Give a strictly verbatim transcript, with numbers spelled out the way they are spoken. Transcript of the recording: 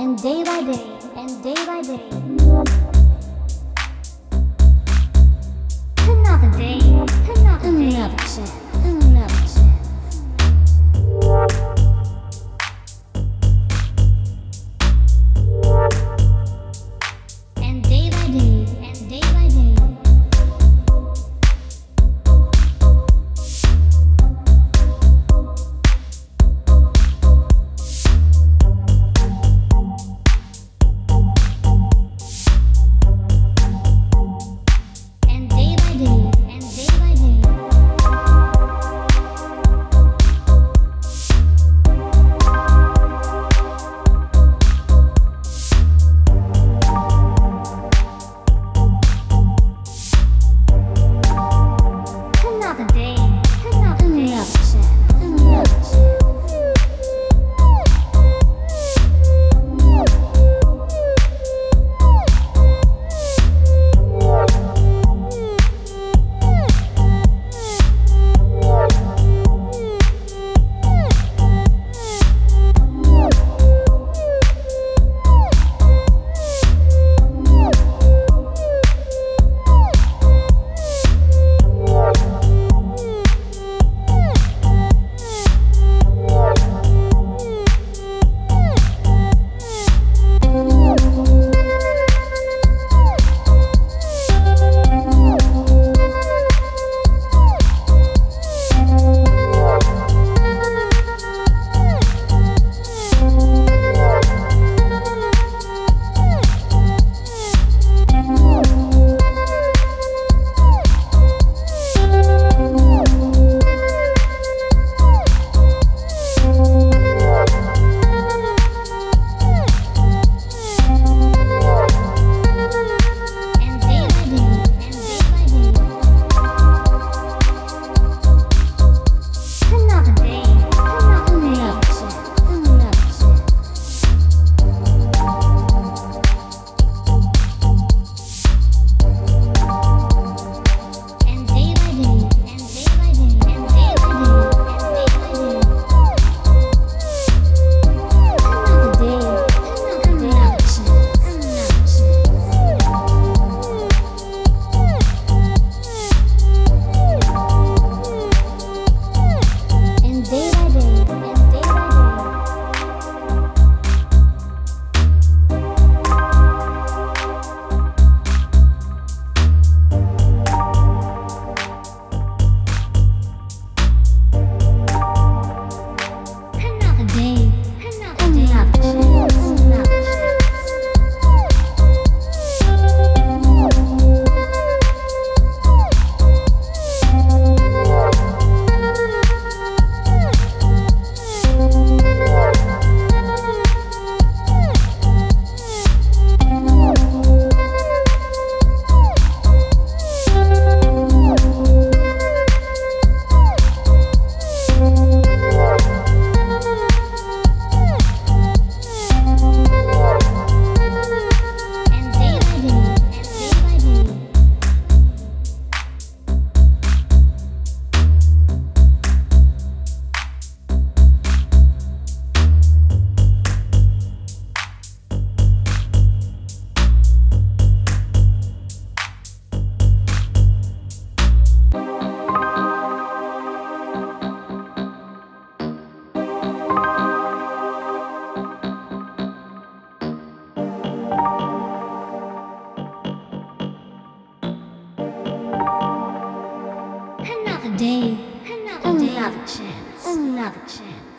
and day by day, and day by day. Another day, another day, another chance, another chance. And day by day, and day by day. And day by day, and day by day. Another day, another day, another chance, another chance. And day by day, and day by day. Another day, another day, another chance, another chance. And day by day, and day by day, and day by day, and day by day. Another day, another day, another chance, another chance. And day by day, and day by day. Another day, another day, another chance, another chance. And day by day, and day by day. Another day, another day, another chance, another chance.